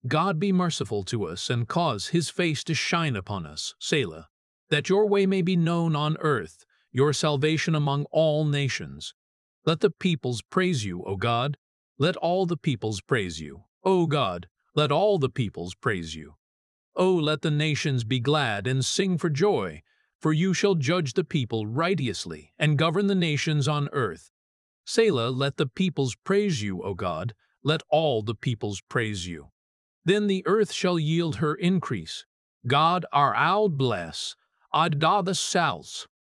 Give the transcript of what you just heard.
God be merciful to us and cause his face to shine upon us, Selah, that your way may be known on earth, your salvation among all nations. Let the peoples praise you, O God. Let all the peoples praise you. O God, let all the peoples praise you. O let the nations be glad and sing for joy, for you shall judge the people righteously and govern the nations on earth. Selah, let the peoples praise you, O God. Let all the peoples praise you. Then the earth shall yield her increase. God our oud bless, Ad da the south.